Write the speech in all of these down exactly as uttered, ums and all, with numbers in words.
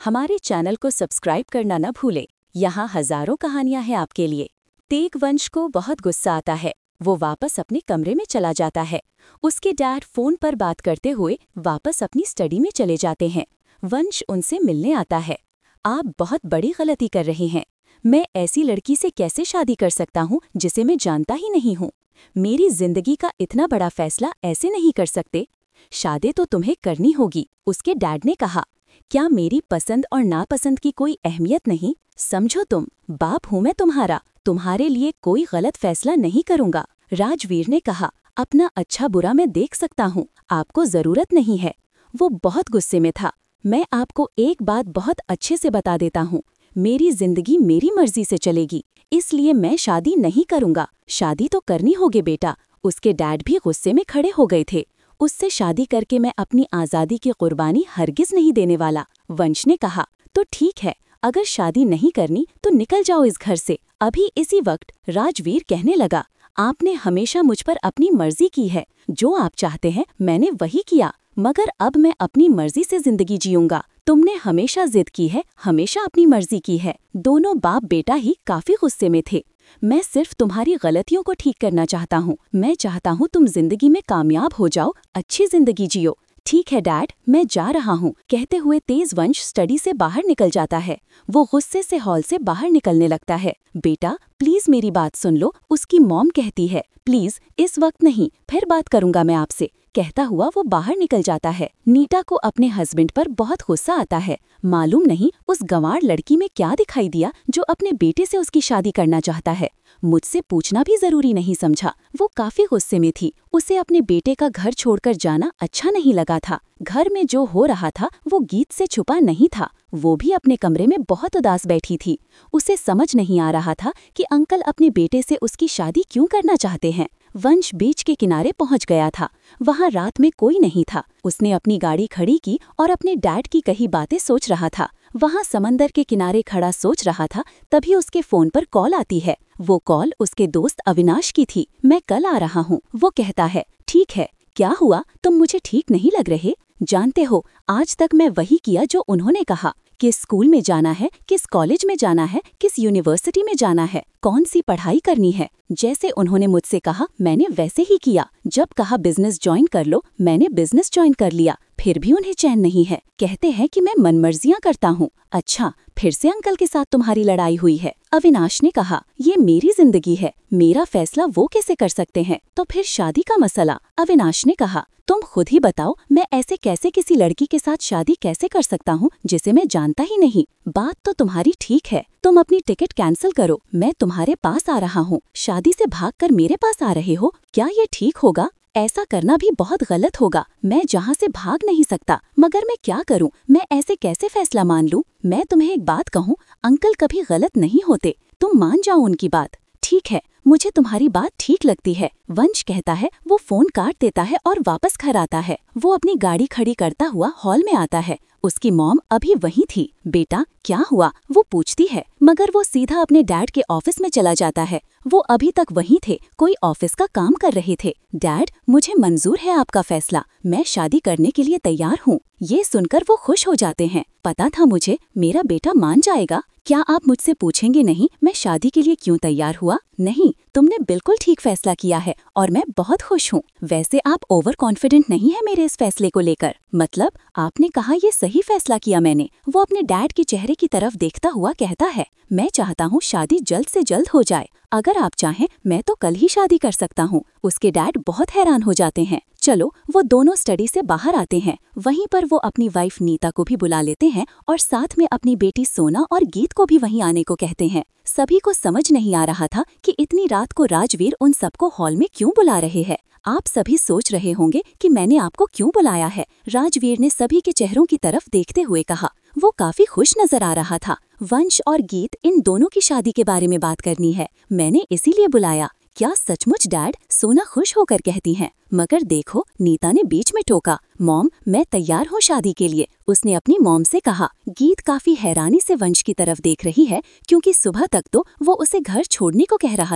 हमारे चैनल को सब्सक्राइब करना न भूलें। यहाँ हजारों कहानियां हैं आपके लिए। तेग वंश को बहुत गुस्सा आता है। वो वापस अपने कमरे में चला जाता है। उसके डैड फोन पर बात करते हुए वापस अपनी स्टडी में चले जाते हैं। वंश उनसे मिलने आता है। आप बहुत बड़ी गलती कर रहे हैं। मैं ऐसी लड़की से कैसे शादी कर सकता हूँ जिसे मैं जानता ही नहीं हूँ। मेरी जिंदगी का इतना बड़ा फैसला ऐसे नहीं कर सकते। शादी तो तुम्हें करनी होगी, उसके डैड ने कहा। क्या मेरी पसंद और नापसंद की कोई अहमियत नहीं? समझो, तुम बाप हूं मैं तुम्हारा। तुम्हारे लिए कोई गलत फैसला नहीं करूंगा। राजवीर ने कहा, अपना अच्छा बुरा मैं देख सकता हूँ, आपको जरूरत नहीं है। वो बहुत गुस्से में था। मैं आपको एक बात बहुत अच्छे से बता देता हूँ, मेरी जिंदगी मेरी मर्जी से चलेगी, इसलिए मैं शादी नहीं करूंगा। शादी तो करनी होगी बेटा। उसके डैड भी गुस्से में खड़े हो गए थे। उससे शादी करके मैं अपनी आज़ादी की कुर्बानी हरगिज नहीं देने वाला। वंश ने कहा, तो ठीक है, अगर शादी नहीं करनी तो निकल जाओ इस घर से अभी। इसी वक्त राजवीर कहने लगा, आपने हमेशा मुझ पर अपनी मर्जी की है। जो आप चाहते हैं मैंने वही किया, मगर अब मैं अपनी मर्जी से जिंदगी जीऊंगा। तुमने हमेशा जिद की है, हमेशा अपनी मर्जी की है। दोनों बाप बेटा ही काफी गुस्से में थे। मैं सिर्फ तुम्हारी गलतियों को ठीक करना चाहता हूँ। मैं चाहता हूँ तुम जिंदगी में कामयाब हो जाओ, अच्छी जिंदगी जियो। ठीक है डैड, मैं जा रहा हूँ, कहते हुए तेज वंश स्टडी से बाहर निकल जाता है। वो गुस्से से हॉल से बाहर निकलने लगता है। बेटा प्लीज मेरी बात सुन लो, उसकी मॉम कहती है। प्लीज इस वक्त नहीं, फिर बात करूंगा मैं आपसे, कहता हुआ वो बाहर निकल जाता है। नीता को अपने हस्बैंड पर बहुत गुस्सा आता है। मालूम नहीं उस गंवार लड़की में क्या दिखाई दिया जो अपने बेटे से उसकी शादी करना चाहता है। मुझसे पूछना भी जरूरी नहीं समझा। वो काफी गुस्से में थी। उसे अपने बेटे का घर छोड़कर जाना अच्छा नहीं लगा था। घर में जो हो रहा था वो गीत से छुपा नहीं था। वो भी अपने कमरे में बहुत उदास बैठी थी। उसे समझ नहीं आ रहा था कि अंकल अपने बेटे से उसकी शादी क्यों करना चाहते हैं। वंश बीच के किनारे पहुंच गया था। वहां रात में कोई नहीं था। उसने अपनी गाड़ी खड़ी की और अपने डैड की कही बातें सोच रहा था। वहां समंदर के किनारे खड़ा सोच रहा था, तभी उसके फोन पर कॉल आती है। वो कॉल उसके दोस्त अविनाश की थी। मैं कल आ रहा हूँ, वो कहता है। ठीक है, क्या हुआ? तुम मुझे ठीक नहीं लग रहे। जानते हो, आज तक मैं वही किया जो उन्होंने कहा। किस स्कूल में जाना है, किस कॉलेज में जाना है, किस यूनिवर्सिटी में जाना है, कौन सी पढ़ाई करनी है, जैसे उन्होंने मुझसे कहा मैंने वैसे ही किया। जब कहा बिजनेस ज्वाइन कर लो, मैंने बिजनेस ज्वाइन कर लिया। फिर भी उन्हें चैन नहीं है। कहते हैं कि मैं मनमर्जियां करता हूँ। अच्छा, फिर से अंकल के साथ तुम्हारी लड़ाई हुई है? अविनाश ने कहा, ये मेरी जिंदगी है, मेरा फैसला वो कैसे कर सकते हैं? तो फिर शादी का मसला? अविनाश ने कहा, तुम खुद ही बताओ, मैं ऐसे कैसे किसी लड़की के साथ शादी कैसे कर सकता हूँ जिसे मैं जानता ही नहीं? बात तो तुम्हारी ठीक है, तुम अपनी टिकट कैंसिल करो, मैं तुम्हारे पास आ रहा हूँ। शादी से भागकर मेरे पास आ रहे हो, क्या ये ठीक होगा? ऐसा करना भी बहुत गलत होगा। मैं जहाँ से भाग नहीं सकता, मगर मैं क्या करूँ? मैं ऐसे कैसे फैसला मान लूँ? मैं तुम्हें एक बात कहूँ, अंकल कभी गलत नहीं होते, तुम मान जाओ उनकी बात। ठीक है, मुझे तुम्हारी बात ठीक लगती है, वंश कहता है। वो फोन काट देता है और वापस घर आता है। वो अपनी गाड़ी खड़ी करता हुआ हॉल में आता है। उसकी मॉम अभी वहीं थी। बेटा क्या हुआ? वो पूछती है, मगर वो सीधा अपने डैड के ऑफिस में चला जाता है। वो अभी तक वहीं थे, कोई ऑफिस का काम कर रहे थे। डैड, मुझे मंजूर है आपका फैसला, मैं शादी करने के लिए तैयार हूँ। ये सुनकर वो खुश हो जाते हैं। पता था मुझे मेरा बेटा मान जाएगा। क्या आप मुझसे पूछेंगे नहीं मैं शादी के लिए क्यों तैयार हुआ? नहीं, तुमने बिल्कुल ठीक फैसला किया है और मैं बहुत खुश हूँ। वैसे आप ओवर कॉन्फिडेंट नहीं है मेरे इस फैसले को लेकर? मतलब आपने कहा ये सही फैसला किया मैंने। वो अपने डैड के चेहरे की तरफ देखता हुआ कहता है, मैं चाहता हूँ शादी जल्द से जल्द हो जाए। अगर आप चाहें मैं तो कल ही शादी कर सकता हूँ। उसके डैड बहुत हैरान हो जाते हैं। चलो, वो दोनों स्टडी से बाहर आते हैं। वहीं पर वो अपनी वाइफ नीता को भी बुला लेते हैं और साथ में अपनी बेटी सोना और गीत को भी वहीं आने को कहते हैं। सभी को समझ नहीं आ रहा था कि इतनी रात को राजवीर उन सबको हॉल में क्यों बुला रहे हैं। आप सभी सोच रहे होंगे कि मैंने आपको क्यों बुलाया है। राजवीर ने सभी के चेहरों की तरफ देखते हुए कहा। वो काफी खुश नजर आ रहा था। वंश और गीत, इन दोनों की शादी के बारे में बात करनी है, मैंने इसीलिए बुलाया। क्या सचमुच डैड? सोना खुश होकर कहती हैं। मगर देखो, नीता ने बीच में टोका। मॉम, मैं तैयार हूँ शादी के लिए, उसने अपनी मॉम से कहा। गीत काफी हैरानी से वंश की तरफ देख रही है, क्योंकि सुबह तक तो वो उसे घर छोड़ने को कह रहा था।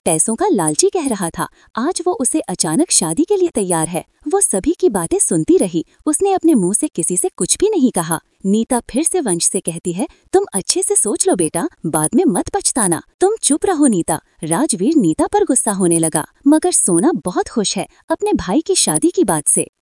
पैसों का लालची कह रहा था, आज वो उसे अचानक शादी के लिए तैयार है। वो सभी की बातें सुनती रही, उसने अपने मुंह से किसी से कुछ भी नहीं कहा। नीता फिर से वंश से कहती है, तुम अच्छे से सोच लो बेटा, बाद में मत पछताना। तुम चुप रहो नीता। राजवीर नीता पर गुस्सा होने लगा, मगर सोना बहुत खुश है अपने भाई की शादी की बात से।